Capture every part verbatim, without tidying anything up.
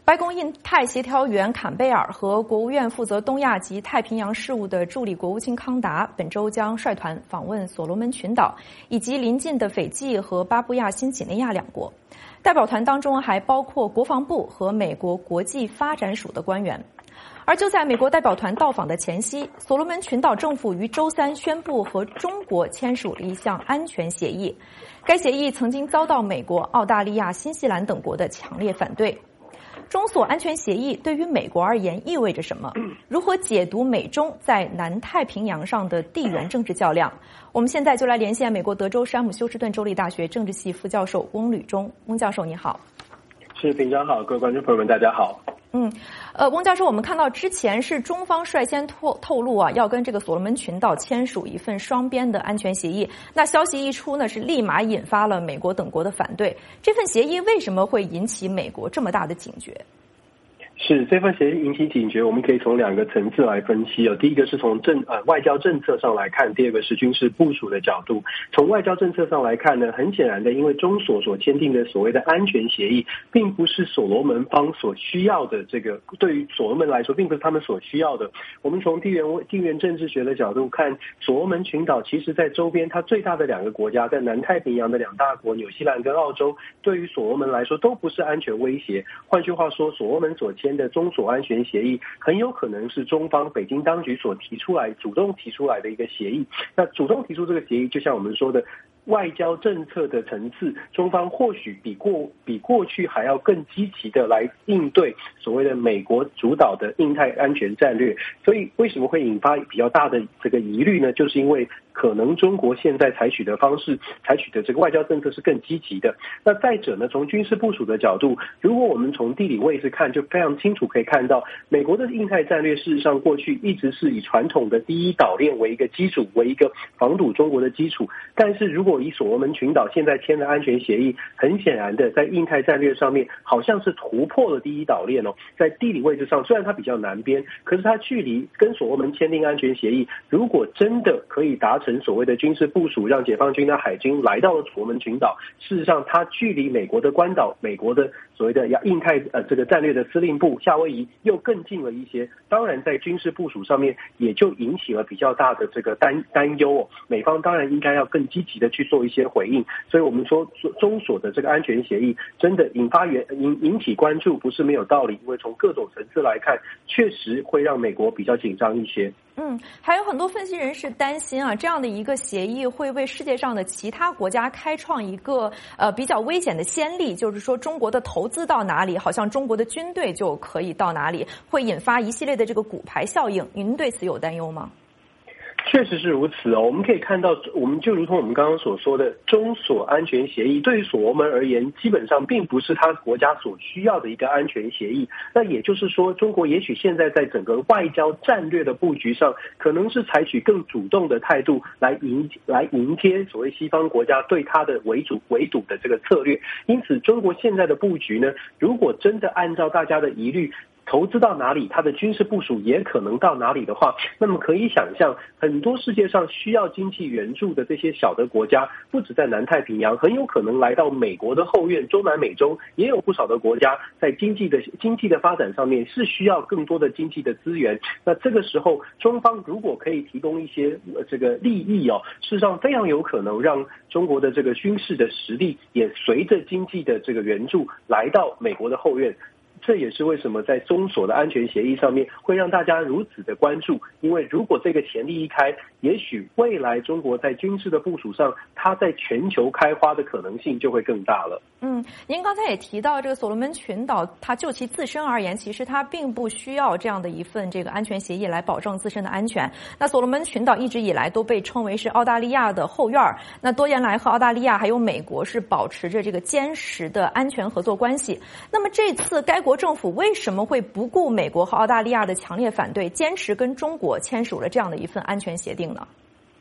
白宫印太协调员坎贝尔和国务院负责东亚及太平洋事务的助理国务卿康达本周将率团访问所罗门群岛以及邻近的斐济和巴布亚新几内亚两国。代表团当中还包括国防部和美国国际发展署的官员。而就在美国代表团到访的前夕，所罗门群岛政府于周三宣布和中国签署了一项安全协议。该协议曾经遭到美国、澳大利亚、新西兰等国的强烈反对。中所安全协议对于美国而言意味着什么？如何解读美中在南太平洋上的地缘政治较量？我们现在就来连线美国德州山姆休斯顿州立大学政治系副教授翁履中。翁教授你好。 是，平常好，各位观众朋友们大家好。 嗯，呃，翁教授，我们看到之前是中方率先透透露啊，要跟这个所罗门群岛签署一份双边的安全协议。那消息一出呢，是立马引发了美国等国的反对。这份协议为什么会引起美国这么大的警觉？ 是，这份协议引起警觉，我们可以从两个层次来分析哦。第一个是从政呃外交政策上来看，第二个是军事部署的角度。从外交政策上来看呢，很显然的，因为中所所签订的所谓的安全协议，并不是所罗门方所需要的，这个对于所罗门来说，并不是他们所需要的。我们从地缘地缘政治学的角度看，所罗门群岛其实在周边，它最大的两个国家，在南太平洋的两大国纽西兰跟澳洲，对于所罗门来说都不是安全威胁。换句话说，所罗门所签的中所安全协议很有可能是中方北京当局所提出来主动提出来的一个协议。那主动提出这个协议，就像我们说的外交政策的层次，中方或许比过比过去还要更积极的来应对所谓的美国主导的印太安全战略。所以为什么会引发比较大的这个疑虑呢？就是因为可能中国现在采取的方式，采取的这个外交政策是更积极的。那再者呢，从军事部署的角度，如果我们从地理位置看，就非常清楚可以看到，美国的印太战略事实上过去一直是以传统的第一岛链为一个基础，为一个防堵中国的基础。但是如果以所罗门群岛现在签的安全协议，很显然的在印太战略上面好像是突破了第一岛链哦。在地理位置上，虽然它比较南边，可是它距离跟所罗门签订安全协议，如果真的可以达成所谓的军事部署，让解放军的海军来到了所罗门群岛，事实上它距离美国的关岛，美国的所谓的印太呃这个战略的司令部夏威夷又更近了一些。当然在军事部署上面也就引起了比较大的这个担担忧哦。美方当然应该要更积极的去做一些回应。所以我们说中所的这个安全协议真的引发引引起关注不是没有道理，因为从各种层次来看，确实会让美国比较紧张一些。 嗯，还有很多分析人士担心啊，这样的一个协议会为世界上的其他国家开创一个呃比较危险的先例，就是说中国的投资到哪里，好像中国的军队就可以到哪里，会引发一系列的这个骨牌效应。您对此有担忧吗？ 确实是如此哦，我们可以看到，我们就如同我们刚刚所说的，中所安全协议对于所罗门而言，基本上并不是他国家所需要的一个安全协议。那也就是说，中国也许现在在整个外交战略的布局上，可能是采取更主动的态度来迎来迎接所谓西方国家对他的围堵围堵的这个策略。因此，中国现在的布局呢，如果真的按照大家的疑虑，投资到哪里，它的军事部署也可能到哪里的话，那么可以想象，很多世界上需要经济援助的这些小的国家，不止在南太平洋，很有可能来到美国的后院，中南美洲也有不少的国家在经济的经济的发展上面是需要更多的经济的资源。那这个时候，中方如果可以提供一些、呃、这个利益哦，事实上非常有可能让中国的这个军事的实力也随着经济的这个援助来到美国的后院。这也是为什么在中所的安全协议上面会让大家如此的关注，因为如果这个潜力一开，也许未来中国在军事的部署上，它在全球开花的可能性就会更大了。 嗯，您刚才也提到这个所罗门群岛，它就其自身而言，其实它并不需要这样的一份这个安全协议来保证自身的安全。那所罗门群岛一直以来都被称为是澳大利亚的后院，那多年来和澳大利亚还有美国是保持着这个坚实的安全合作关系。那么这次该国政府为什么会不顾美国和澳大利亚的强烈反对，坚持跟中国签署了这样的一份安全协定呢？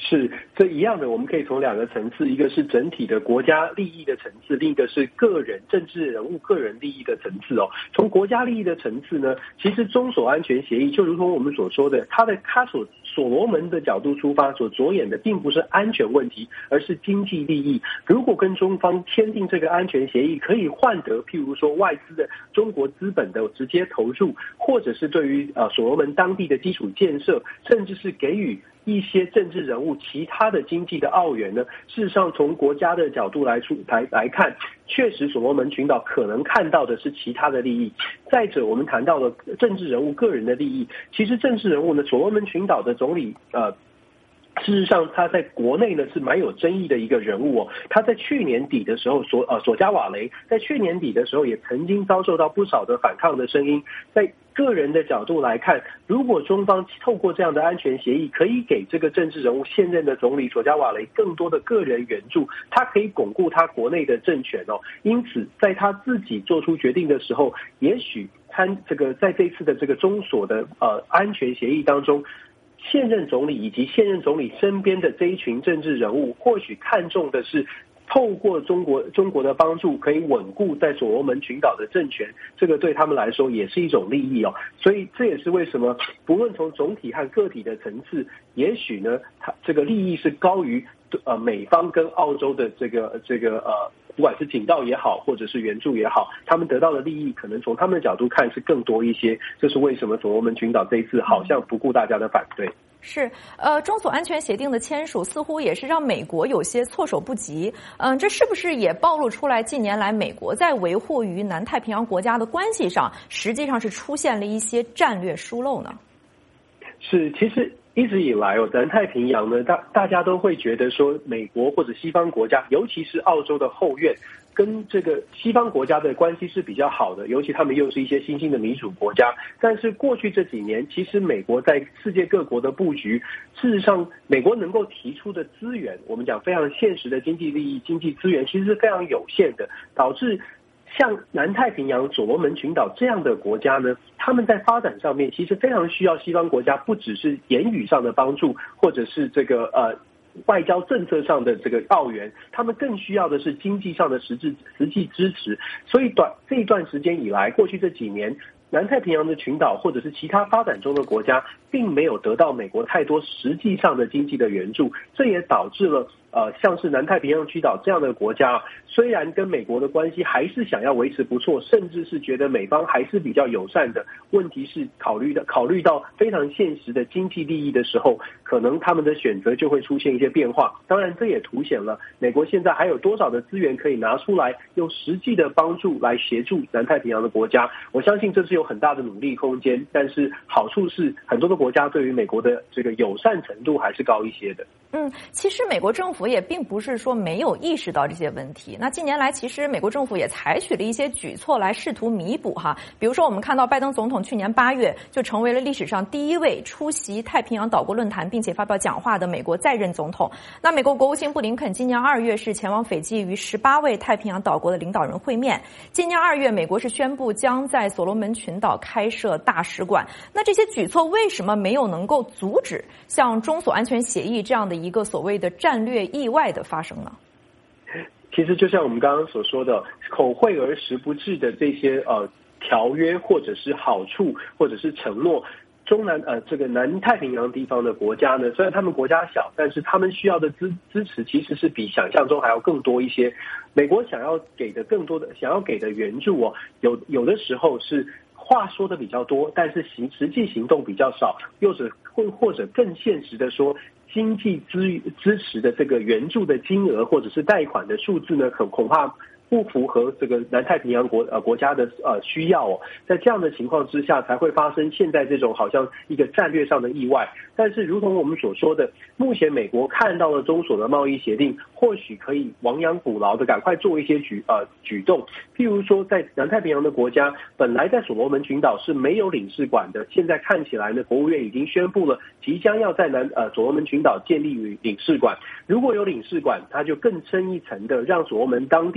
是这一样的，我们可以从两个层次，一个是整体的国家利益的层次，另一个是个人政治人物个人利益的层次哦。从国家利益的层次呢，其实中所安全协议就如同我们所说的，它的它所所罗门的角度出发，所着眼的并不是安全问题，而是经济利益。如果跟中方签订这个安全协议，可以换得譬如说外资的中国资本的直接投入，或者是对于呃所罗门当地的基础建设，甚至是给予一些政治人物其他的经济的澳元呢，事实上从国家的角度来出来来看，确实所罗门群岛可能看到的是其他的利益。再者，我们谈到了政治人物个人的利益，其实政治人物呢，所罗门群岛的总理呃。事实上，他在国内呢是蛮有争议的一个人物哦。他在去年底的时候，索呃索加瓦雷在去年底的时候也曾经遭受到不少的反抗的声音。在个人的角度来看，如果中方透过这样的安全协议，可以给这个政治人物现任的总理索加瓦雷更多的个人援助，他可以巩固他国内的政权哦。因此，在他自己做出决定的时候，也许参这个在这次的这个中所的呃安全协议当中。现任总理以及现任总理身边的这一群政治人物，或许看重的是透过中国中国的帮助，可以稳固在所罗门群岛的政权，这个对他们来说也是一种利益哦。所以这也是为什么，不论从总体和个体的层次，也许呢，它这个利益是高于呃美方跟澳洲的这个这个呃。不管是警告也好，或者是援助也好，他们得到的利益可能从他们的角度看是更多一些。这是为什么所罗门群岛这一次好像不顾大家的反对。 是，呃，中所安全协定的签署似乎也是让美国有些措手不及。嗯，这是不是也暴露出来近年来美国在维护与南太平洋国家的关系上，实际上是出现了一些战略疏漏呢？ 是，其实。一直以来哦，南太平洋呢，大大家都会觉得说，美国或者西方国家，尤其是澳洲的后院，跟这个西方国家的关系是比较好的，尤其他们又是一些新兴的民主国家。但是过去这几年，其实美国在世界各国的布局，事实上，美国能够提出的资源，我们讲非常现实的经济利益、经济资源，其实是非常有限的，导致。像南太平洋所罗门群岛这样的国家呢，他们在发展上面其实非常需要西方国家，不只是言语上的帮助，或者是这个呃外交政策上的这个澳元，他们更需要的是经济上的实质实际支持。所以短这一段时间以来，过去这几年。南太平洋的群岛或者是其他发展中的国家，并没有得到美国太多实际上的经济的援助，这也导致了呃，像是南太平洋群岛这样的国家，虽然跟美国的关系还是想要维持不错，甚至是觉得美方还是比较友善的。问题是考虑的考虑到非常现实的经济利益的时候，可能他们的选择就会出现一些变化。当然，这也凸显了美国现在还有多少的资源可以拿出来，用实际的帮助来协助南太平洋的国家。我相信这是有很大的努力空间，但是好处是很多的国家对于美国的这个友善程度还是高一些的。 嗯，其实美国政府也并不是说没有意识到这些问题。那近年来，其实美国政府也采取了一些举措来试图弥补哈。比如说，我们看到拜登总统去年八月就成为了历史上第一位出席太平洋岛国论坛并且发表讲话的美国在任总统。那美国国务卿布林肯今年二月是前往斐济与十八位太平洋岛国的领导人会面。今年二月，美国是宣布将在所罗门群岛开设大使馆。那这些举措为什么没有能够阻止像中所安全协议这样的一个所谓的战略意外的发生呢？ 其实就像我们刚刚所说的，口惠而实不至的这些呃条约或者是好处或者是承诺，中南呃这个南太平洋地方的国家呢，虽然他们国家小，但是他们需要的支支持其实是比想象中还要更多一些。美国想要给的更多的想要给的援助哦，有有的时候是话说的比较多，但是行实际行动比较少，又者或或者更现实的说。经济支支持的这个援助的金额或者是贷款的数字呢，恐恐怕不符合这个南太平洋国呃国家的呃需要哦，在这样的情况之下，才会发生现在这种好像一个战略上的意外。但是，如同我们所说的，目前美国看到了中所的贸易协定，或许可以亡羊补牢的赶快做一些举呃举动。譬如说，在南太平洋的国家，本来在所罗门群岛是没有领事馆的，现在看起来呢，国务院已经宣布了，即将要在南呃所罗门群岛建立领事馆。如果有领事馆，它就更深一层的让所罗门当地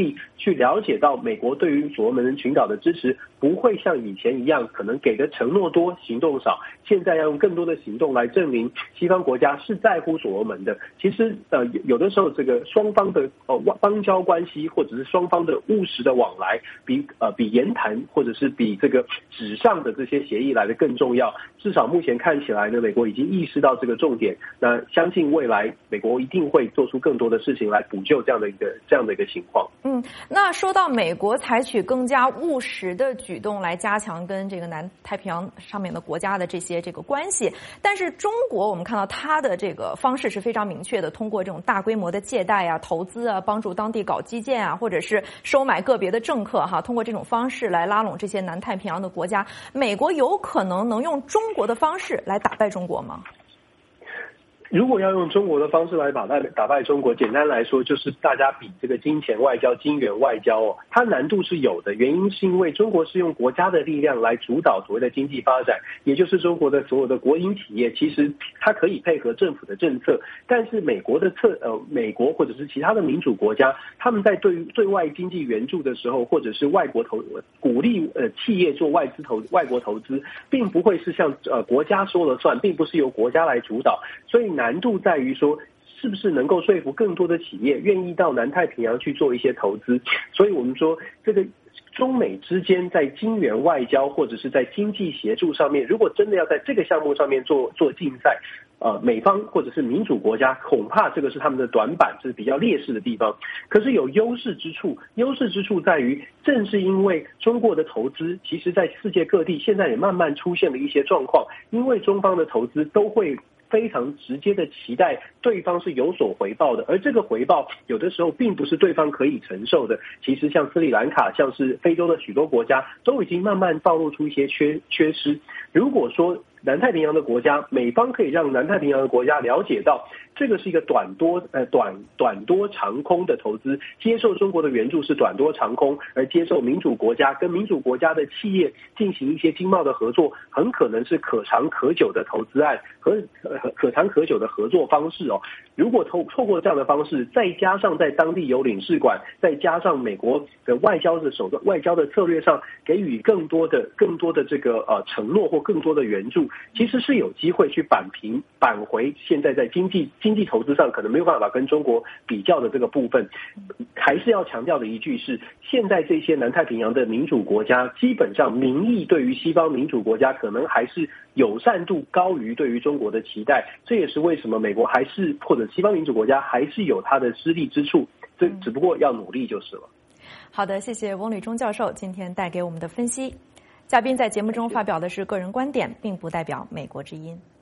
去了解到美国对于所罗门群岛的支持不会像以前一样，可能给的承诺多，行动少。现在要用更多的行动来证明西方国家是在乎所罗门的。其实呃，有的时候这个双方的呃邦交关系，或者是双方的务实的往来，比呃比言谈或者是比这个纸上的这些协议来的更重要。至少目前看起来呢，美国已经意识到这个重点。那相信未来美国一定会做出更多的事情来补救这样的一个这样的一个情况。 嗯，那说到美国采取更加务实的举动来加强跟这个南太平洋上面的国家的这些这个关系，但是中国我们看到它的这个方式是非常明确的，通过这种大规模的借贷啊、投资啊，帮助当地搞基建啊，或者是收买个别的政客哈，通过这种方式来拉拢这些南太平洋的国家。美国有可能能用中国的方式来打败中国吗？ 如果要用中国的方式来打败打败中国，简单来说就是大家比这个金钱外交、金元外交哦，它难度是有的。原因是因为中国是用国家的力量来主导所谓的经济发展，也就是中国的所有的国营企业，其实它可以配合政府的政策，但是美国的策呃美国或者是其他的民主国家，他们在对于对外经济援助的时候，或者是外国投鼓励呃企业做外资投外国投资，并不会是像呃国家说了算，并不是由国家来主导，所以难度在于说是不是能够说服更多的企业愿意到南太平洋去做一些投资。所以我们说这个中美之间在金元外交或者是在经济协助上面，如果真的要在这个项目上面做做竞赛，呃，美方或者是民主国家恐怕这个是他们的短板，这是比较劣势的地方。可是有优势之处，优势之处在于正是因为中国的投资其实在世界各地现在也慢慢出现了一些状况，因为中方的投资都会非常直接的期待对方是有所回报的，而这个回报有的时候并不是对方可以承受的。其实像斯里兰卡，像是非洲的许多国家都已经慢慢暴露出一些缺缺失。如果说南太平洋的国家，美方可以让南太平洋的国家了解到这个是一个短多呃短短多长空的投资，接受中国的援助是短多长空，而接受民主国家跟民主国家的企业进行一些经贸的合作，很可能是可长可久的投资案和呃可长可久的合作方式哦。如果透透过这样的方式，再加上在当地有领事馆，再加上美国的外交的手段、外交的策略上给予更多的、更多的这个呃承诺或更多的援助，其实是有机会去扳平、扳回现在在经济经济投资上可能没有办法跟中国比较的这个部分。还是要强调的一句是，现在这些南太平洋的民主国家，基本上民意对于西方民主国家可能还是友善度高于对于中国的期待。这也是为什么美国还是或者西方民主国家还是有它的失利之处，这只不过要努力就是了。 好的，谢谢翁履中教授今天带给我们的分析。嘉宾在节目中发表的是个人观点，并不代表美国之音。